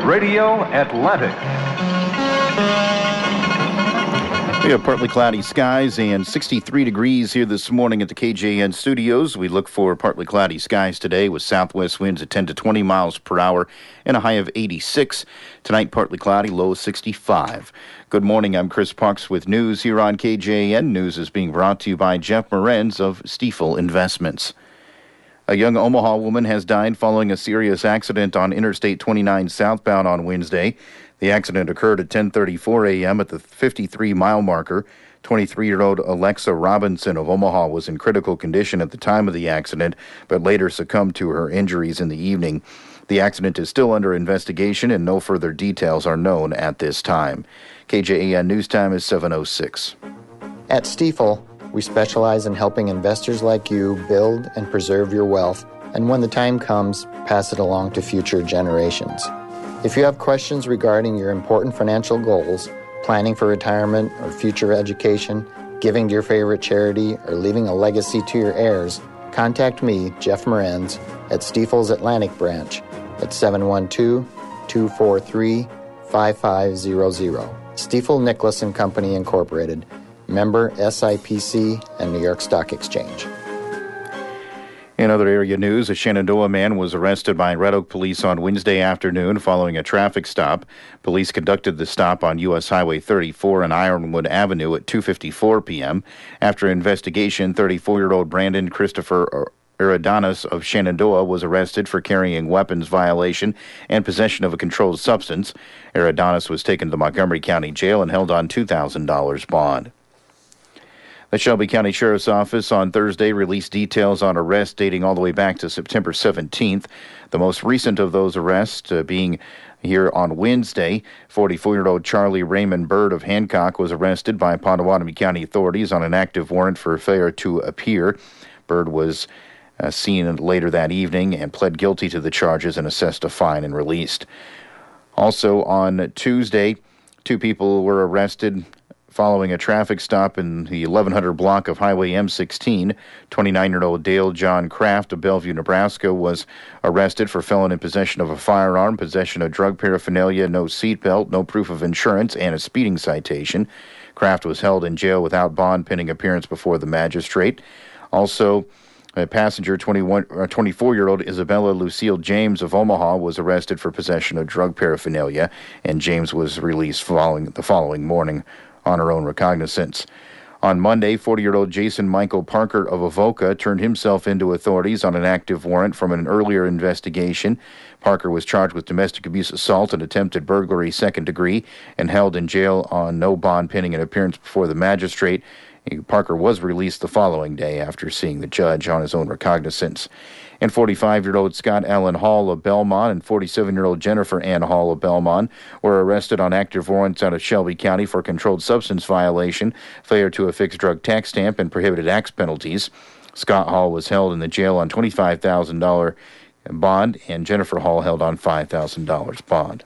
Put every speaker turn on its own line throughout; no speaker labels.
Radio Atlantic.
We have partly cloudy skies and 63 degrees here this morning at the KJN studios. We look for partly cloudy skies today with southwest winds at 10 to 20 miles per hour and a high of 86. Tonight, partly cloudy, low 65. Good morning, I'm Chris Parks with news here on KJN. News is being brought to you by Jeff Morenz of Stifel Investments. A young Omaha woman has died following a serious accident on Interstate 29 southbound on Wednesday. The accident occurred at 10:34 a.m. at the 53-mile marker. 23-year-old Alexa Robinson of Omaha was in critical condition at the time of the accident, but later succumbed to her injuries in the evening. The accident is still under investigation, and no further details are known at this time. KJAN News Time is 7:06.
At Stifel, we specialize in helping investors like you build and preserve your wealth, and when the time comes, pass it along to future generations. If you have questions regarding your important financial goals, planning for retirement or future education, giving to your favorite charity, or leaving a legacy to your heirs, contact me, Jeff Morenz, at Stifel's Atlantic branch at 712-243-5500. Stifel Nicholas & Company Incorporated, member SIPC and New York Stock Exchange.
In other area news, a Shenandoah man was arrested by Red Oak police on Wednesday afternoon following a traffic stop. Police conducted the stop on U.S. Highway 34 and Ironwood Avenue at 2:54 p.m. After investigation, 34-year-old Brandon Christopher Iridanis of Shenandoah was arrested for carrying weapons violation and possession of a controlled substance. Iridanis was taken to the Montgomery County Jail and held on $2,000 bond. The Shelby County Sheriff's Office on Thursday released details on arrests dating all the way back to September 17th. The most recent of those arrests being here on Wednesday. 44-year-old Charlie Raymond Bird of Hancock was arrested by Pottawatomie County authorities on an active warrant for failure to appear. Bird was seen later that evening and pled guilty to the charges and assessed a fine and released. Also on Tuesday, 2 people were arrested following a traffic stop in the 1100 block of Highway M16. 29-year-old Dale John Kraft of Bellevue, Nebraska, was arrested for felon in possession of a firearm, possession of drug paraphernalia, no seatbelt, no proof of insurance, and a speeding citation. Kraft was held in jail without bond pending appearance before the magistrate. Also, a passenger, 24-year-old Isabella Lucille James of Omaha, was arrested for possession of drug paraphernalia, and James was released the following morning on her own recognizance. On Monday, 40-year-old Jason Michael Parker of Avoca turned himself into authorities on an active warrant from an earlier investigation. Parker was charged with domestic abuse assault and attempted burglary second degree and held in jail on no bond pending an appearance before the magistrate. Parker was released the following day after seeing the judge on his own recognizance. And 45-year-old Scott Allen Hall of Belmont and 47-year-old Jennifer Ann Hall of Belmont were arrested on active warrants out of Shelby County for controlled substance violation, failure to affix drug tax stamp, and prohibited acts penalties. Scott Hall was held in the jail on $25,000 bond, and Jennifer Hall held on $5,000 bond.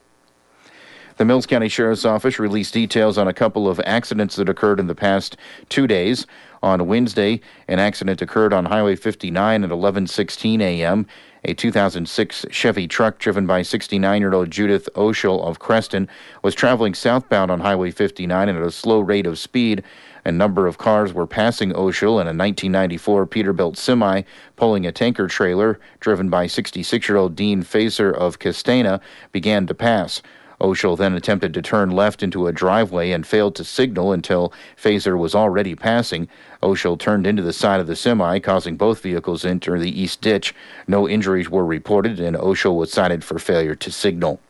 The Mills County Sheriff's Office released details on a couple of accidents that occurred in the past 2 days. On Wednesday, an accident occurred on Highway 59 at 11:16 a.m. A 2006 Chevy truck driven by 69-year-old Judith Oshel of Creston was traveling southbound on Highway 59 at a slow rate of speed. A number of cars were passing Oshel, and a 1994 Peterbilt semi pulling a tanker trailer driven by 66-year-old Dean Facer of Castana began to pass. Oshel then attempted to turn left into a driveway and failed to signal until Facer was already passing. Oshel turned into the side of the semi, causing both vehicles to enter the east ditch. No injuries were reported, and Oshel was cited for failure to signal.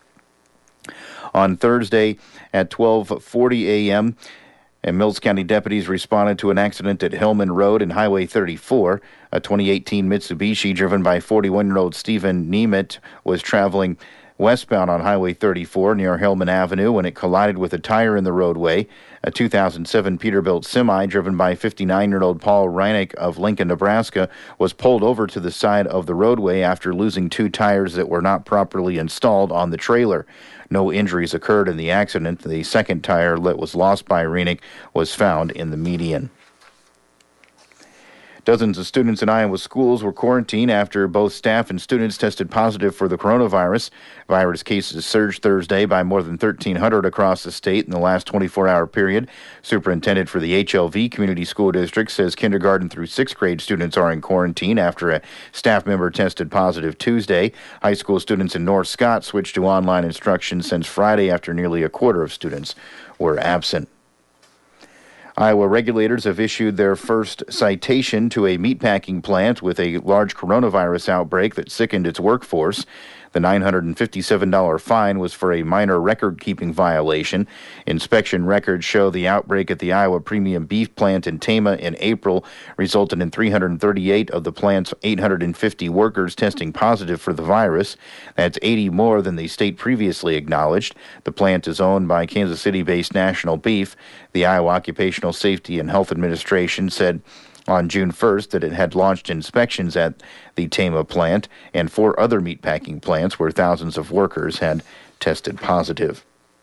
On Thursday at 12:40 a.m., and Mills County deputies responded to an accident at Hillman Road and Highway 34. A 2018 Mitsubishi driven by 41-year-old Stephen Nemeth was traveling westbound on Highway 34 near Hillman Avenue when it collided with a tire in the roadway. A 2007 Peterbilt semi driven by 59-year-old Paul Reinick of Lincoln, Nebraska, was pulled over to the side of the roadway after losing 2 tires that were not properly installed on the trailer. No injuries occurred in the accident. The second tire that was lost by Reinick was found in the median. Dozens of students in Iowa schools were quarantined after both staff and students tested positive for the coronavirus. Virus cases surged Thursday by more than 1,300 across the state in the last 24-hour period. Superintendent for the HLV Community School District says kindergarten through 6th grade students are in quarantine after a staff member tested positive Tuesday. High school students in North Scott switched to online instruction since Friday after nearly a quarter of students were absent. Iowa regulators have issued their first citation to a meatpacking plant with a large coronavirus outbreak that sickened its workforce. The $957 fine was for a minor record-keeping violation. Inspection records show the outbreak at the Iowa Premium Beef plant in Tama in April resulted in 338 of the plant's 850 workers testing positive for the virus. That's 80 more than the state previously acknowledged. The plant is owned by Kansas City-based National Beef. The Iowa Occupational Safety and Health Administration said on June 1st that it had launched inspections at the Tama plant and 4 other meatpacking plants where thousands of workers had tested positive.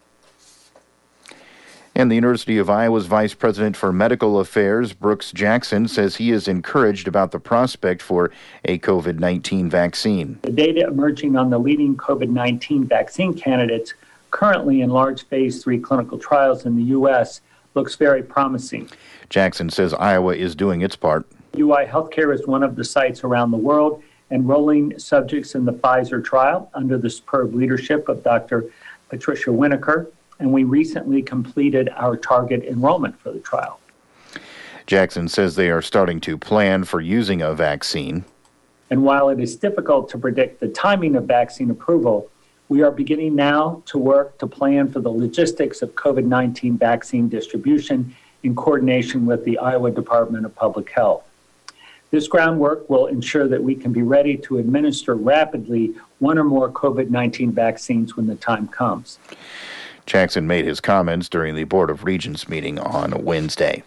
And the University of Iowa's Vice President for Medical Affairs, Brooks Jackson, says he is encouraged about the prospect for a COVID-19 vaccine.
The data emerging on the leading COVID-19 vaccine candidates currently in large phase 3 clinical trials in the U.S. looks very promising.
Jackson says Iowa is doing its part.
UI Healthcare is one of the sites around the world enrolling subjects in the Pfizer trial under the superb leadership of Dr. Patricia Winokur, and we recently completed our target enrollment for the trial.
Jackson says they are starting to plan for using a vaccine.
And while it is difficult to predict the timing of vaccine approval, we are beginning now to work to plan for the logistics of COVID-19 vaccine distribution in coordination with the Iowa Department of Public Health. This groundwork will ensure that we can be ready to administer rapidly one or more COVID-19 vaccines when the time comes.
Jackson made his comments during the Board of Regents meeting on Wednesday.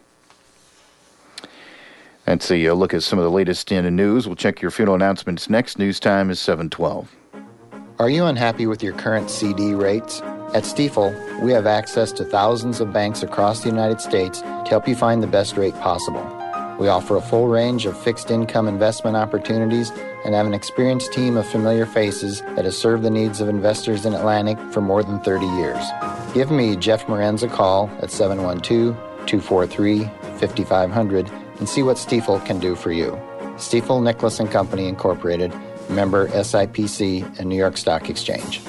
That's a look at some of the latest in the news. We'll check your funeral announcements next. News time is 7:12.
Are you unhappy with your current CD rates? At Stifel, we have access to thousands of banks across the United States to help you find the best rate possible. We offer a full range of fixed income investment opportunities and have an experienced team of familiar faces that has served the needs of investors in Atlantic for more than 30 years. Give me, Jeff Morenz, a call at 712-243-5500 and see what Stifel can do for you. Stifel Nicholas & Company Incorporated, member SIPC and New York Stock Exchange.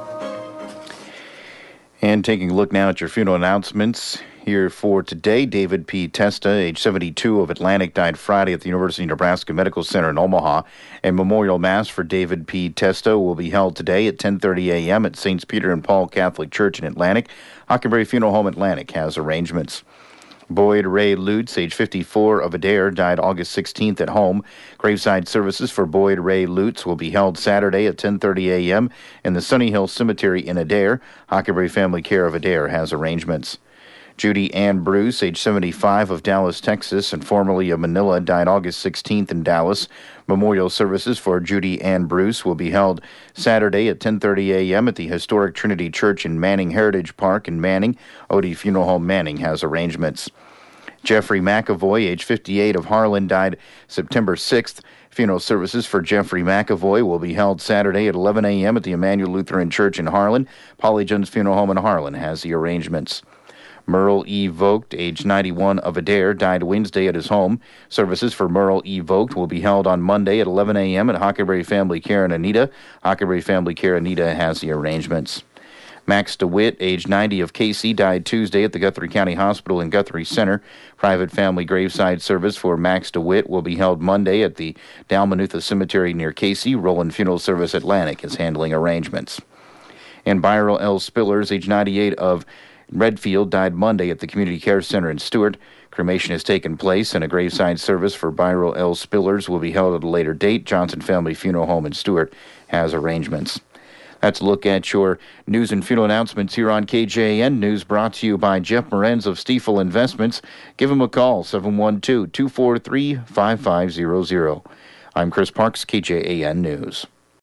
And taking a look now at your funeral announcements here for today. David P. Testa, age 72, of Atlantic, died Friday at the University of Nebraska Medical Center in Omaha. A memorial mass for David P. Testa will be held today at 10:30 a.m. at St. Peter and Paul Catholic Church in Atlantic. Hockenberry Funeral Home Atlantic has arrangements. Boyd Ray Lutz, age 54, of Adair, died August 16th at home. Graveside services for Boyd Ray Lutz will be held Saturday at 10:30 a.m. in the Sunny Hill Cemetery in Adair. Hockenberry Family Care of Adair has arrangements. Judy Ann Bruce, age 75, of Dallas, Texas, and formerly of Manila, died August 16th in Dallas. Memorial services for Judy Ann Bruce will be held Saturday at 10:30 a.m. at the historic Trinity Church in Manning Heritage Park in Manning. Odie Funeral Home Manning has arrangements. Jeffrey McAvoy, age 58, of Harlan, died September 6th. Funeral services for Jeffrey McAvoy will be held Saturday at 11 a.m. at the Emmanuel Lutheran Church in Harlan. Polly Jones Funeral Home in Harlan has the arrangements. Merle E. Vogt, age 91, of Adair, died Wednesday at his home. Services for Merle E. Vogt will be held on Monday at 11 a.m. at Hockenberry Family Care in Anita. Hockenberry Family Care Anita has the arrangements. Max DeWitt, age 90, of Casey, died Tuesday at the Guthrie County Hospital in Guthrie Center. Private family graveside service for Max DeWitt will be held Monday at the Dalmanutha Cemetery near Casey. Roland Funeral Service Atlantic is handling arrangements. And Byron L. Spillers, age 98, of Redfield, died Monday at the Community Care Center in Stewart. Cremation has taken place, and a graveside service for Byron L. Spillers will be held at a later date. Johnson Family Funeral Home in Stewart has arrangements. That's a look at your news and funeral announcements here on KJAN News, brought to you by Jeff Morenz of Stifel Investments. Give him a call, 712-243-5500. I'm Chris Parks, KJAN News.